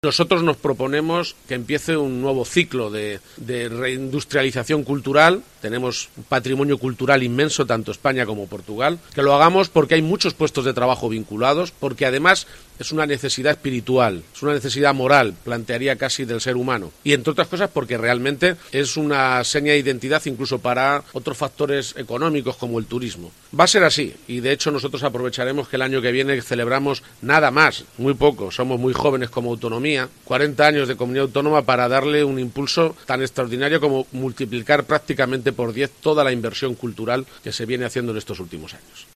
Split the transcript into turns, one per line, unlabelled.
Nosotros nos proponemos que empiece un nuevo ciclo de reindustrialización cultural. Tenemos un patrimonio cultural inmenso, tanto España como Portugal. Que lo hagamos porque hay muchos puestos de trabajo vinculados, porque además es una necesidad espiritual, es una necesidad moral, plantearía casi del ser humano. Y entre otras cosas porque realmente es una seña de identidad incluso para otros factores económicos como el turismo. Va a ser así y de hecho nosotros aprovecharemos que el año que viene celebramos nada más, muy poco, somos muy jóvenes como autonomía, 40 años de comunidad autónoma para darle un impulso tan extraordinario como multiplicar prácticamente por 10 toda la inversión cultural que se viene haciendo en estos últimos años.